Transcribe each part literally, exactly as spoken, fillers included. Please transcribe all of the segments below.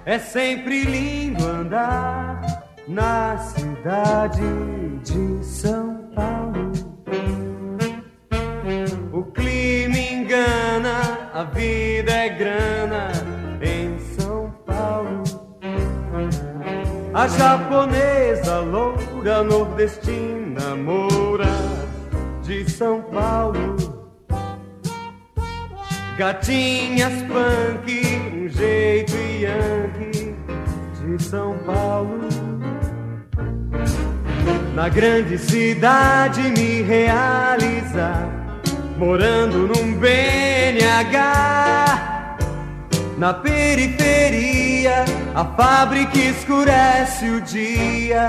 É sempre lindo andar na cidade de São Paulo. O clima engana, a vida é grana em São Paulo. A japonesa loura, nordestina moura de São Paulo. Gatinhas punk, um jeito yankee de São Paulo. Na grande cidade me realizar, morando num B N H. Na periferia, a fábrica escurece o dia.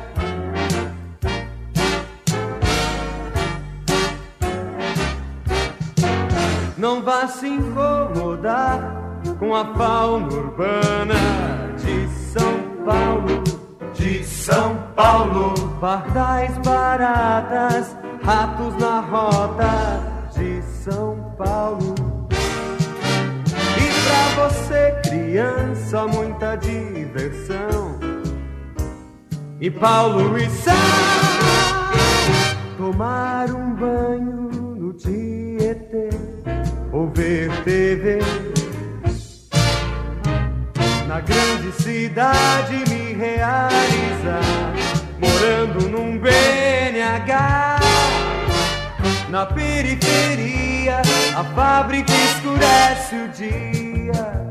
Não vá se incomodar com a fauna urbana de São Paulo, de São Paulo. Pardais baratas, ratos na rota de São Paulo. E pra você, criança, muita diversão e poluição. Tomar um banho no Tietê ou ver T V. Na grande cidade me realizar, morando num B N H. Na periferia, a fábrica escurece o dia.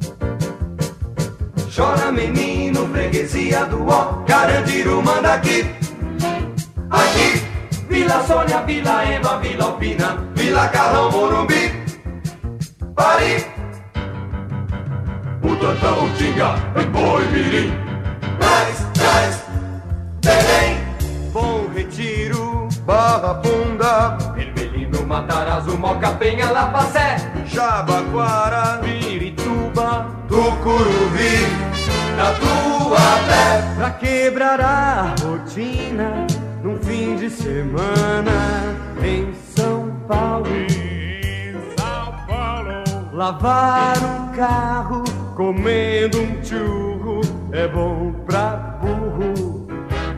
Chora menino, freguesia do ó, Carandiru manda aqui. Aqui, Vila Sônia, Vila Ema, Vila Alpina, Vila Carrão, Morumbi, Paris, Butantã, Utinga, Boi Mirim, Braz, Braz, Belém, Bom Retiro, Barra Funda, Vermelhinho, Matarazzo, Moca, Penha, Lapacé, Jabaquara, Pirituba, Tucuruvi, Tatuapé. Pra quebrar a rotina num fim de semana em São Paulo. Em São Paulo. Lavar um carro comendo um churro é bom pra burro.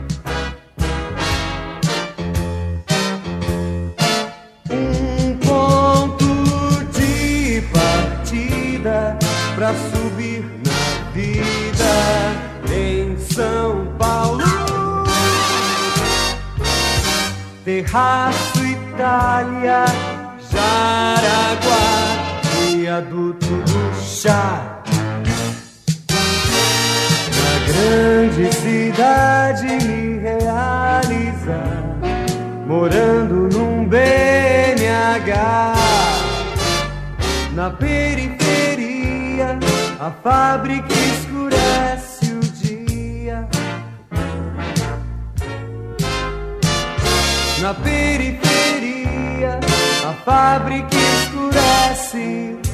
Um ponto de partida pra subir na vida em São Paulo. Terraço Itália, Jaraguá, viaduto do chá. Na grande cidade me realizar, morando num B N H. Na periferia, a fábrica escurece o dia. Na periferia, a fábrica escurece